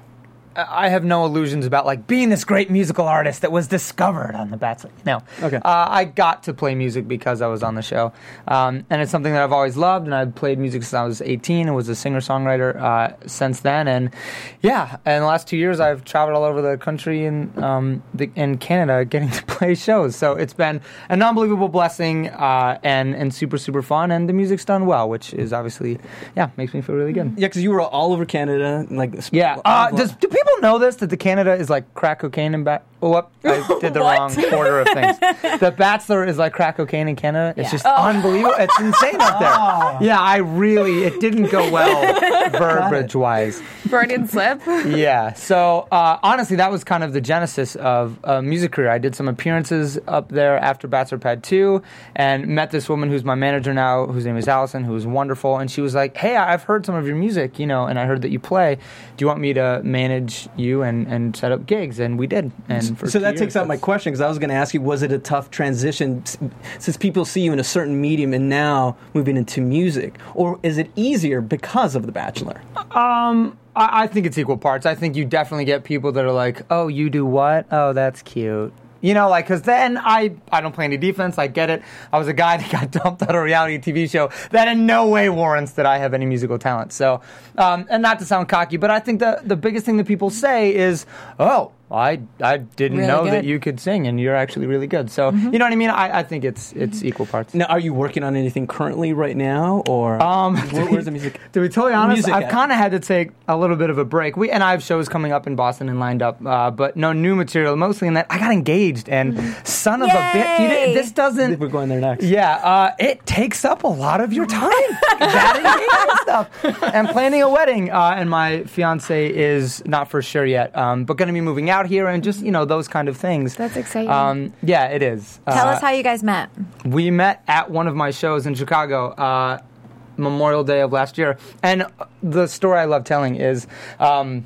I have no illusions about like being this great musical artist that was discovered on The Bachelor. No, Okay. Uh, I got to play music because I was on the show, um, and it's something that I've always loved. And I've played music since I was eighteen, and was a singer songwriter uh, since then. And yeah, in the last two years, I've traveled all over the country and um, the, in Canada, getting to play shows. So it's been an unbelievable blessing uh, and and super super fun. And the music's done well, which is obviously yeah makes me feel really good. Yeah, because you were all over Canada, like Yeah. Uh, does, do people know this, that the Canada is like crack cocaine and ba- oh, whoop, I did the wrong order of things. The Bachelor is like crack cocaine in Canada. It's Yeah. just unbelievable. It's insane up there. Yeah, I really, it didn't go well verbiage-wise. Freudian slip. Yeah. So uh, honestly, that was kind of the genesis of a music career. I did some appearances up there after Bachelor Pad two and met this woman who's my manager now, whose name is Allison, who was wonderful. And she was like, hey, I've heard some of your music, you know, and I heard that you play. Do you want me to manage you and, and set up gigs? And we did. And for So two that years, takes out my that's- question, because I was going to ask you, was it a tough transition s- since people see you in a certain medium and now moving into music? Or is it easier because of The Bachelor? Um, I, I think it's equal parts. I think you definitely get people that are like, oh, you do what? Oh, that's cute. You know, like, because then I, I don't play any defense. I get it. I was a guy that got dumped out of a reality T V show that in no way warrants that I have any musical talent. So, um, and not to sound cocky, but I think the, the biggest thing that people say is, oh, I I didn't Really know good. that you could sing and you're actually really good. So, you know what I mean? I, I think it's it's equal parts. Now, are you working on anything currently right now? Or Um, where, where's the music? To be totally honest, Music I've at? kind of had to take a little bit of a break. We and I have shows coming up in Boston and lined up, uh, but no new material. Mostly in that I got engaged, and son of a bitch, you didn't- this I doesn't. think we're going there next. Yeah, uh, it takes up a lot of your time. That engagement stuff. And planning a wedding, uh, and my fiance is not for sure yet, um, but going to be moving out here, and just you know those kind of things. That's exciting. Um, yeah, it is. Tell Uh, us how you guys met. we met at one of my shows in Chicago, uh, Memorial Day of last year. And the story I love telling is um,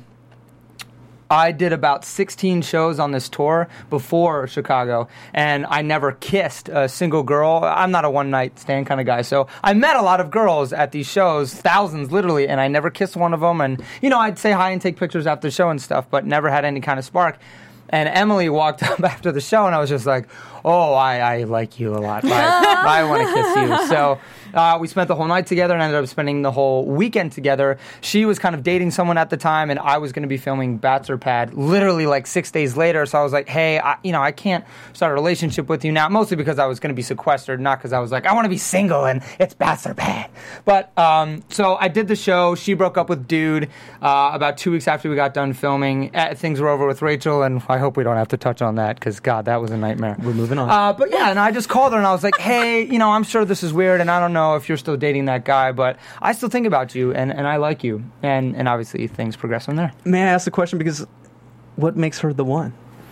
I did about sixteen shows on this tour before Chicago, and I never kissed a single girl. I'm not a one-night stand kind of guy, so I met a lot of girls at these shows, thousands literally, and I never kissed one of them. And, you know, I'd say hi and take pictures after the show and stuff, but never had any kind of spark. And Emily walked up after the show, and I was just like, oh, I, I like you a lot. I, I want to kiss you. So Uh, we spent the whole night together and ended up spending the whole weekend together. She was kind of dating someone at the time, and I was going to be filming Bachelor Pad literally like six days later. So I was like, hey, I, you know, I can't start a relationship with you now, mostly because I was going to be sequestered, not because I was like, I want to be single and it's Bachelor Pad. But um, so I did the show. She broke up with Dude uh, about two weeks after we got done filming. Uh, things were over with Rachel, and I hope we don't have to touch on that because, God, that was a nightmare. We're moving on. Uh, but yeah, and I just called her and I was like, hey, you know, I'm sure this is weird and I don't know if you're still dating that guy, but I still think about you and, and I like you. And, and obviously things progress from there. May I ask the question, because what makes her the one?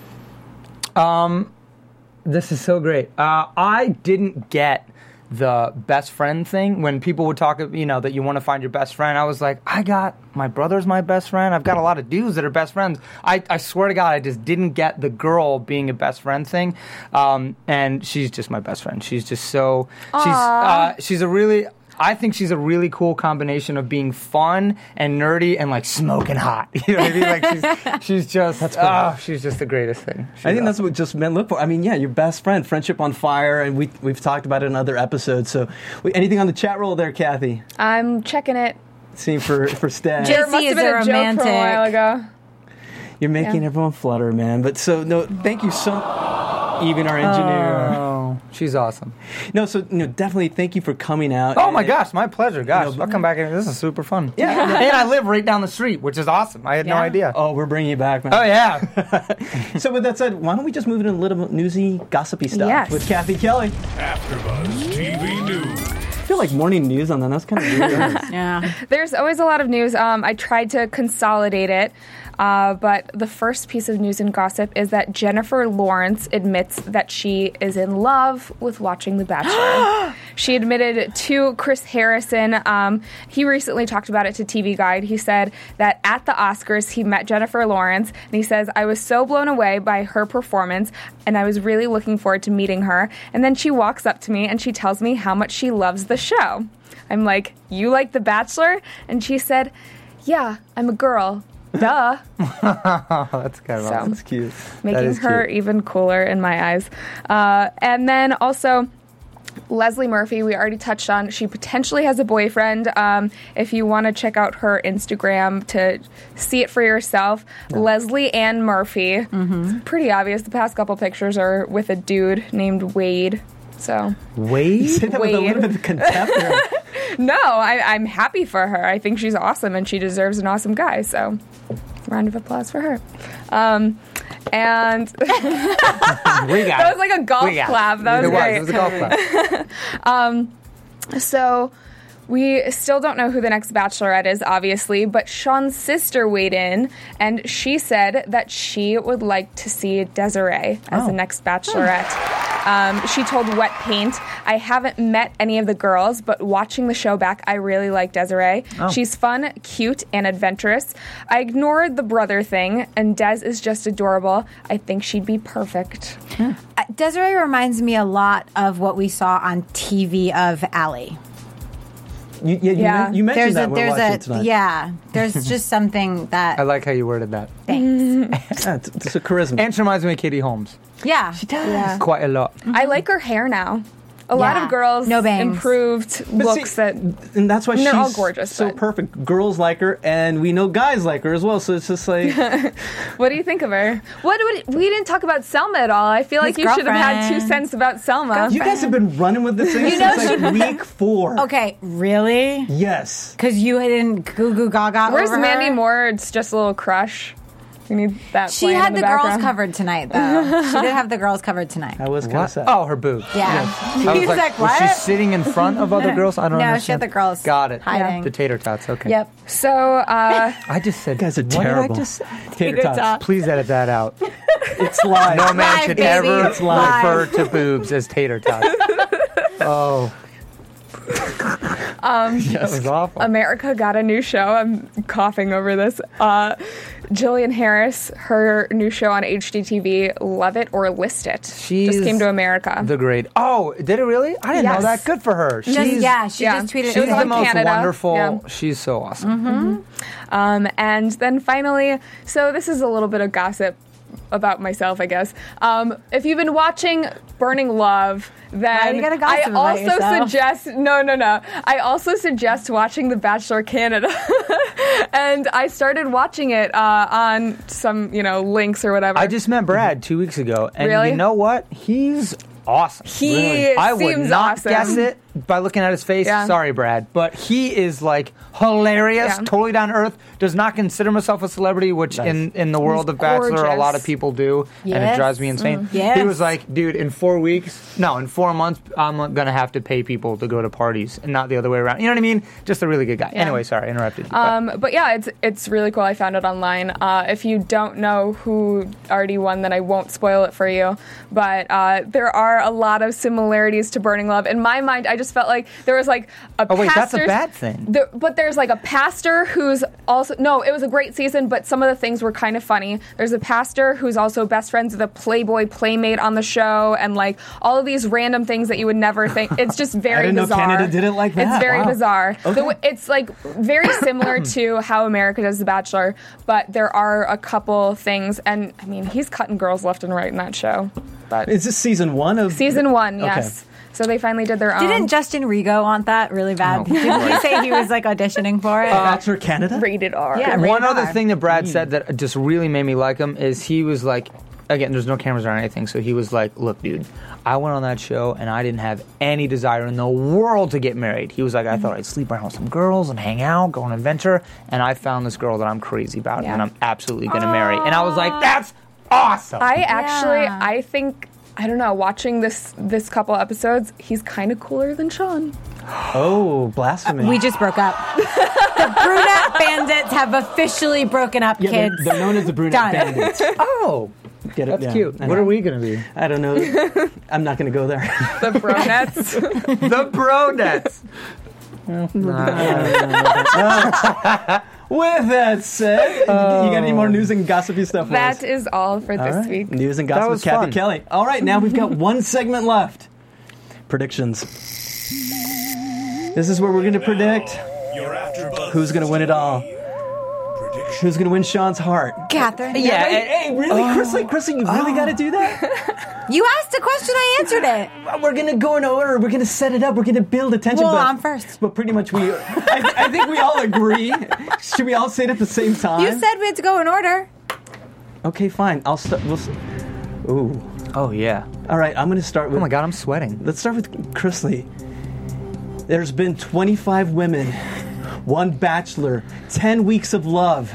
Um, this is so great. Uh, I didn't get the best friend thing. When people would talk, you know, that you want to find your best friend, I was like, I got, my brother's my best friend. I've got a lot of dudes that are best friends. I, I swear to God, I just didn't get the girl being a best friend thing. Um, and she's just my best friend. She's just so, she's, uh, she's a really, I think she's a really cool combination of being fun and nerdy and like smoking hot. You know what I mean? Like she's, she's just, that's oh, she's just the greatest thing. She's I think awesome. that's what just men look for. I mean, yeah, your best friend, friendship on fire, and we, we've talked about it in other episodes. So we, anything on the chat roll there, Kathy? I'm checking it. Seeing for, for Stan. J- There must is have been a a joke from a romantic. while ago. You're making Yeah. everyone flutter, man. But so, no, thank you so Even our engineer. Oh, she's awesome. No, so, you know, definitely thank you for coming out. Oh my And- gosh, my pleasure. Gosh, You know, I'll come back and this is super fun. Yeah. and I live right down the street, which is awesome. I had no Yeah. idea. Oh, we're bringing you back, man. Oh yeah. So with that said, why don't we just move into a little newsy, gossipy stuff Yes. with Kathy Kelly? AfterBuzz T V News. I feel like morning news on that. That's kind of weird. Yeah. There's always a lot of news. Um, I tried to consolidate it, uh, but the first piece of news and gossip is that Jennifer Lawrence admits that she is in love with watching The Bachelor. She admitted to Chris Harrison. Um, he recently talked about it to T V Guide. He said that at the Oscars, he met Jennifer Lawrence, and he says, I was so blown away by her performance, and I was really looking forward to meeting her. And then she walks up to me, and she tells me how much she loves the show. I'm like, you like The Bachelor? And she said, yeah, I'm a girl. Duh. Oh, that's kind of So- awesome. That's cute. Making is her cute. even cooler in my eyes. Uh, and then also, Leslie Murphy, we already touched on. She potentially has a boyfriend. Um, if you want to check out her Instagram to see it for yourself, Leslie Ann Murphy. Mm-hmm. It's pretty obvious. The past couple pictures are with a dude named Wade. So, Wade? Say that with a Wade. little bit of contempt there. no, I, I'm happy for her. I think she's awesome and she deserves an awesome guy. So, round of applause for her. Um, and We got that was like a golf We got clap. it. That was it great. Was. It was a golf clap. So we still don't know who the next Bachelorette is, obviously, but Sean's sister weighed in, and she said that she would like to see Desiree as Oh. the next Bachelorette. Um, she told Wet Paint, I haven't met any of the girls, but watching the show back, I really like Desiree. Oh. She's fun, cute, and adventurous. I ignored the brother thing, and Des is just adorable. I think she'd be perfect. Uh, Desiree reminds me a lot of what we saw on T V of Allie. You, yeah, you, Yeah. men- you mentioned There's that a when there's watching a tonight. yeah. There's just something that I like how you worded that. thanks. Yeah, it's, it's a charisma. And she reminds me of Katie Holmes. Yeah. Yeah. Quite a lot. I like her hair now. A lot Yeah. of girls No bangs. improved But looks see, that and that's why and she's they're all gorgeous, so but- perfect. Girls like her, and we know guys like her as well. So it's just like What do you think of her? What, what we didn't talk about Selma at all. I feel like His you should have had two girlfriend. cents about Selma. you guys have been running with this thing You know since like week four. Okay, really? Yes. Because you didn't goo goo gaga Where's over Mandy her? Moore? It's just a little crush. We need that. She playing had in the, the, girls background. covered tonight, though. She did have the girls covered tonight. I was kind of What? sad. Oh, her boob. Yeah. I was He's like, like, was she what? sitting in front of other girls? I don't No, understand. she had the girls Got it. hiding. The tater tots. Okay. Yep. So uh, I just said. You guys are what did I terrible. just say? Tater tots. Please edit that out. It's live. No man Live, should baby. ever It's live. refer to boobs as tater tots. Oh. Um, that was awful. America got a new show. I'm coughing over this. Uh, Jillian Harris, her new show on H G T V, Love It or List It, She's just came to America. The great. Oh, did it really? I didn't know Yes. that. Good for her. She's, Just, yeah, she yeah. just tweeted. She was it. she's the on most Canada. wonderful. Yeah. She's so awesome. Um, and then finally, so this is a little bit of gossip. about myself, I guess. Um, if you've been watching Burning Love, Why then you gotta gossip I about also yourself? suggest no, no, no. I also suggest watching The Bachelor Canada, and I started watching it uh, on some, you know, links or whatever. I just met Brad two weeks ago, and Really? you know what? He's awesome. He I would seems not awesome. guess it by looking at his face. Yeah. Sorry, Brad, but he is like hilarious, Yeah. totally down to earth. Does not consider himself a celebrity, which in, in the world He's of Bachelor, a lot gorgeous. of people do, and it Yes. drives me insane. Yes. He was like, dude, in four weeks, no, in four months, I'm gonna have to pay people to go to parties, and not the other way around. You know what I mean? Just a really good guy. Yeah. Anyway, sorry, I interrupted you. but- Um, but yeah, it's it's really cool. I found it online. Uh, if you don't know who already won, then I won't spoil it for you. But uh, there are a lot of similarities to Burning Love. In my mind, I just felt like there was like a Oh, wait, that's a pastor's- bad thing. There, but there's like a pastor who's also no. It was a great season, but some of the things were kind of funny. There's a pastor who's also best friends with a Playboy playmate on the show, and like all of these random things that you would never think. It's just very didn't know bizarre. Canada did it like that. It's very Wow. bizarre. The Okay. w- it's like very similar to how America does The Bachelor, but there are a couple things, and I mean, he's cutting girls left and right in that show. But Is this season one of season one, Okay. yes. So they finally did their own. Didn't Justin Rigo want that really bad? Oh, Didn't he say he was like auditioning for it? Bachelor Canada? rated R. Yeah. One rated other R. thing that Brad said that just really made me like him is he was like, again, there's no cameras or anything, so he was like, look, dude, I went on that show and I didn't have any desire in the world to get married. He was like, I thought I'd sleep around with some girls and hang out, go on an adventure, and I found this girl that I'm crazy about Yeah. and I'm absolutely going to marry. And I was like, that's awesome. I actually, Yeah. I think, I don't know. Watching this this couple episodes, he's kind of cooler than Sean. Oh, blasphemy. We just broke up. The brunette bandits have officially broken up, yeah, kids. they're, they're known as the brunette Done. bandits. oh, Get it? that's Yeah. cute. I What know. are we going to be? I don't know. I'm not going to go there. The Bronettes. The Bronettes. With that said, you got any more news and gossipy stuff for us? That is all for this All right. week. News and gossip was with Kathy fun. Kelly. All right, now we've got one segment left. Predictions. This is where we're going to predict Your AfterBuzz who's going to win it all. Who's going to win Sean's heart. Catherine. Yeah, Hey, and- hey, really, Chrisley? Chrisley, you really got to do that? You asked a question, I answered it. We're going to go in order. We're going to set it up. We're going to build attention. Well, but, I'm first. But pretty much we, I, I think we all agree. Should we all say it at the same time? You said we had to go in order. Okay, fine. I'll start. We'll, s- ooh. Oh, yeah. All right, I'm going to start with. Oh, my God, I'm sweating. Let's start with Chrisley. There's been twenty-five women, one bachelor, ten weeks of love.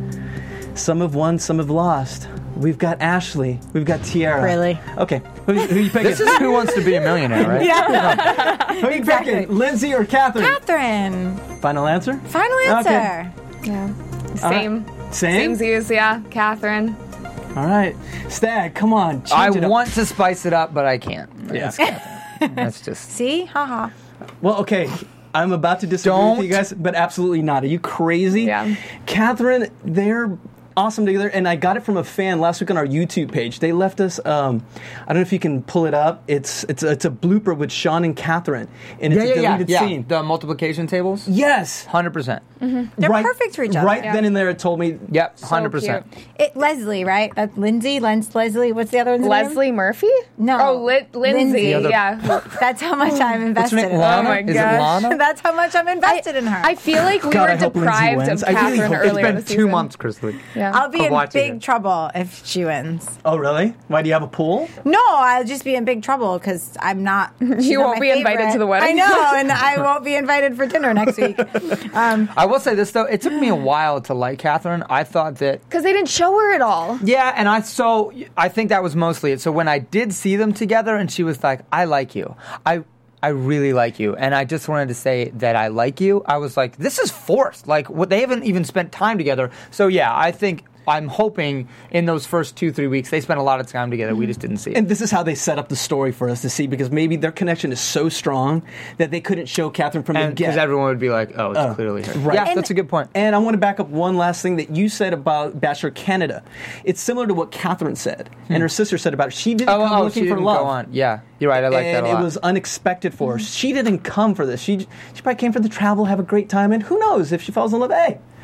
Some have won, some have lost. We've got Ashley. We've got Tiara. Really? Okay. Who, who you picking? This is Who Wants to Be a Millionaire, right? Yeah. who you exactly. picking? Lindsay or Catherine? Catherine. Final answer? Final answer. Yeah. All Same. right. Same? Samesies, yeah. Catherine. All right. Stag, come on. Change I it up. want to spice it up, but I can't. Yeah. That's just... See? Haha. Well, okay. I'm about to disagree Don't. with you guys, but absolutely not. Are you crazy? Yeah. Catherine, they're awesome together, and I got it from a fan last week on our YouTube page. They left us, um, I don't know if you can pull it up. It's it's a, it's a blooper with Sean and Catherine, and it's Yeah, a yeah, yeah. deleted yeah. scene. The multiplication tables? Yes. one hundred percent. They're right, perfect for each other. Right Yeah. then and there, it told me. Yep, So one hundred percent. cute. It, Leslie, right? That's Lindsay. Lens, Leslie. What's the other one's name? Leslie Murphy? No. Oh, Li- Lindsay. Lindsay. The other- Yeah. That's how much I'm What's her invested name? in Lana? her. Oh my Is gosh. it Lana? That's how much I'm invested in her. I feel like we God, I were hope Lindsay deprived wins. of I really Catherine hope- earlier It's been this two season. months, Chrisley. Yeah. I'll be of in watching big it. trouble if she wins. Oh, really? Why do you have a pool? No, I'll just be in big trouble because I'm not. she's You not won't my be invited favorite. to the wedding. I know, and I won't be invited for dinner next week. Um, I will say this, though. It took me a while to like Catherine. I thought that... Because they didn't show her at all. Yeah, and I so I think that was mostly it. So when I did see them together, and she was like, "I like you," I I really like you, and I just wanted to say that I like you. I was like, "This is forced." Like, what they haven't even spent time together. So yeah, I think I'm hoping in those first two three weeks they spent a lot of time together. We just didn't see it. And this is how they set up the story for us to see, because maybe their connection is so strong that they couldn't show Catherine from the And because get. everyone would be like, "Oh, it's Oh, clearly her." right. Yeah, And- that's a good point. And I want to back up one last thing that you said about Bachelor Canada. It's similar to what Catherine said and her sister said about it. She didn't Oh, come oh, looking she for didn't love. go on. Yeah, you're right. I like and that a lot. it was unexpected for her. She didn't come for this. She she probably came for the travel, have a great time, and who knows if she falls in love. Hey,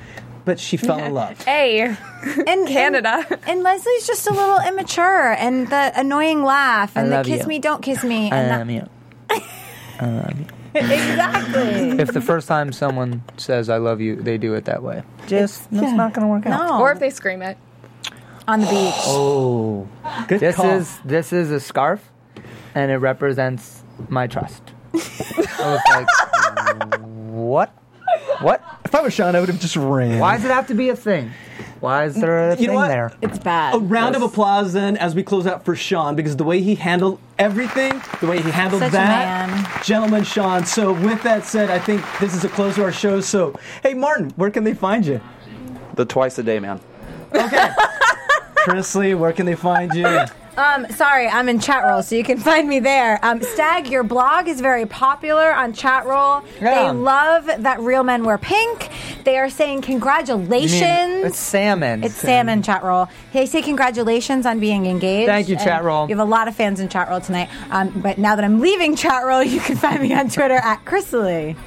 but she fell in love. Hey, And Canada. And, and Leslie's just a little immature, and the annoying laugh, and I the love kiss you. me, don't kiss me. I And love that, you. exactly. If the first time someone says "I love you," they do it that way. Just it's not going to work out. No. Or if they scream it. On the beach. Oh, good This call. is this is a scarf, and it represents my trust. I was like, what? What? If I was Sean, I would have just ran. Why does it have to be a thing? Why is there a You know thing what? there? It's bad. A round of applause then as we close out for Sean, because the way he handled everything, the way he handled Such a that, man. gentleman Sean. So with that said, I think this is a close to our show. So, hey Martin, where can they find you? The twice a day man. Okay. Chrisley, where can they find you? Um, sorry, I'm in Chatroll, so you can find me there. Um, Stag, your blog is very popular on Chatroll. Yeah. They love that Real Men Wear Pink. They are saying congratulations. You mean, it's salmon. It's Salmon Chatroll. They say congratulations on being engaged. Thank you, And Chatroll. You have a lot of fans in Chatroll tonight. Um, but now that I'm leaving Chatroll, you can find me on Twitter at Chrisley.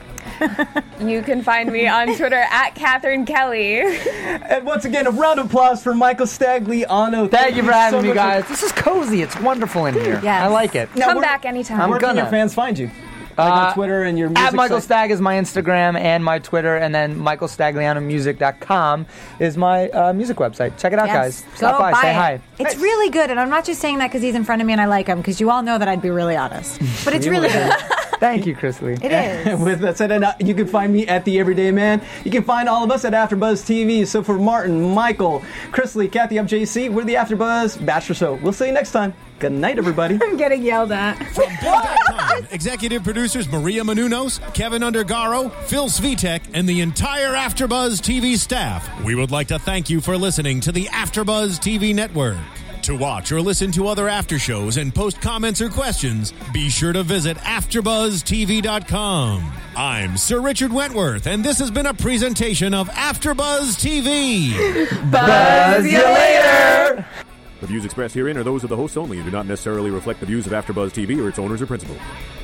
You can find me on Twitter at Catherine Kelly. And once again, a round of applause for Michael Stagliano. Thank you for having so me, much guys. This is cozy. It's wonderful in here. Yes. I like it. Now, Come where- back anytime. I'm Where can gonna. your fans find you? Like Uh, on Twitter and your music At Michael site? Stag is my Instagram and my Twitter, and then michael stagliano music dot com is my uh, music website. Check it out, Yes. guys. Go Stop by, buy say it. hi. It's really good, and I'm not just saying that because he's in front of me and I like him, because you all know that I'd be really honest. But it's really good. Thank you, Chrisley. It is. With that said, and, uh, you can find me at The Everyday Man. You can find all of us at AfterBuzz T V. So for Martin, Michael, Chrisley, Kathy, I'm J C. We're the AfterBuzz Bachelor Show. We'll see you next time. Good night, everybody. I'm getting yelled at. From Bing dot com, executive producers Maria Menounos, Kevin Undergaro, Phil Svitek, and the entire AfterBuzz T V staff. We would like to thank you for listening to the AfterBuzz T V network. To watch or listen to other after shows and post comments or questions, be sure to visit after buzz T V dot com. I'm Sir Richard Wentworth, and this has been a presentation of AfterBuzz T V. Buzz you later. The views expressed herein are those of the hosts only and do not necessarily reflect the views of AfterBuzz T V or its owners or principals.